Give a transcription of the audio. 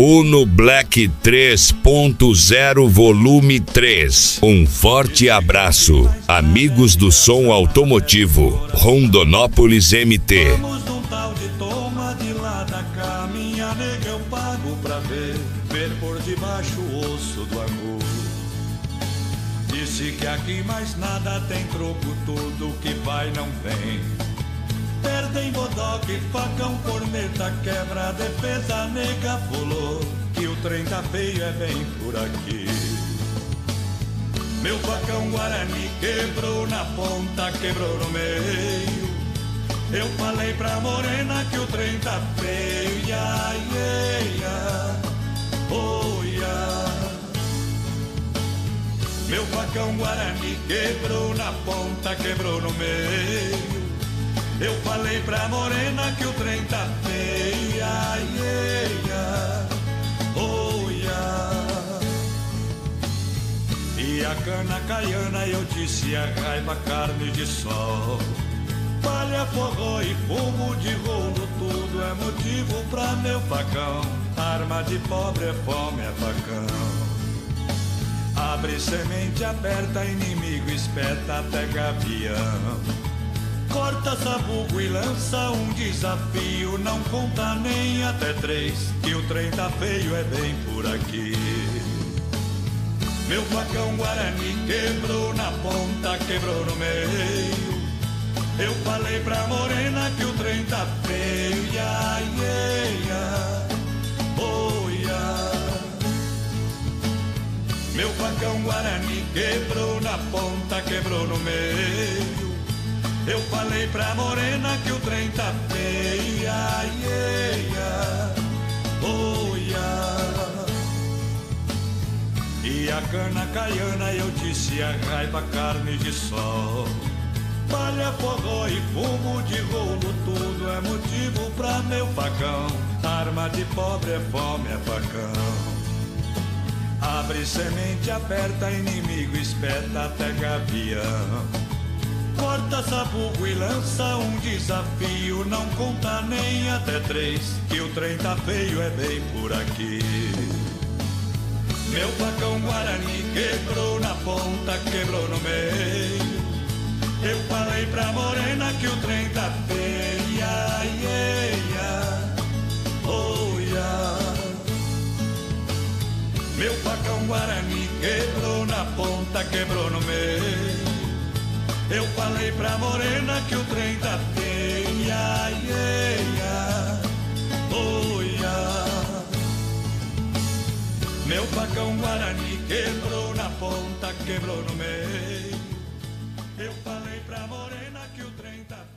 Uno Black 3.0 volume 3. Um forte abraço, amigos do som automotivo, Rondonópolis MT. Vamos num tal de toma de lá da cá, minha nega eu pago pra ver por debaixo o osso do angu. Disse que aqui mais nada tem troco, tudo que vai não vem. Perdem bodoque, facão, corneta, quebra, defesa, nega pulou, que o trem tá feio é bem por aqui. Meu facão Guarani quebrou na ponta, quebrou no meio. Eu falei pra morena que o trem tá feio, ia, ia, oh, ia. Meu facão Guarani quebrou na ponta, quebrou no meio. Eu falei pra morena que o trem tá feio, ia, ia, oh, ia. E a cana caiana eu disse a raiva, carne de sol. Palha, forró e fumo de rolo, tudo é motivo pra meu facão. Arma de pobre é fome, é facão. Abre semente aberta, inimigo espeta até gavião. Corta sabugo e lança um desafio, não conta nem até 3, que o trem tá feio, é bem por aqui. Meu facão Guarani quebrou na ponta, quebrou no meio. Eu falei pra morena que o trem tá feio, ia, ia, oh, ia. Meu facão Guarani quebrou na ponta, quebrou no meio. Eu falei pra morena que o trem tá feio, ia, ia, oh, ia. E a cana caiana eu disse a raiva, carne de sol. Palha, forró e fumo de rolo, tudo é motivo pra meu facão. Arma de pobre é fome, é facão. Abre semente aperta, inimigo espeta até gavião. Corta sabugo e lança um desafio, não conta nem até 3, que o trem tá feio, é bem por aqui. Meu facão Guarani quebrou na ponta, quebrou no meio. Eu falei pra morena que o trem tá feio, ia, ia, oh, ia. Meu facão Guarani quebrou na ponta, quebrou no meio. Eu falei pra morena que o trem tá feio, ia, ia, oh, ia. Meu facão Guarani quebrou na ponta, quebrou no meio. Eu falei pra morena que o trem tá feio.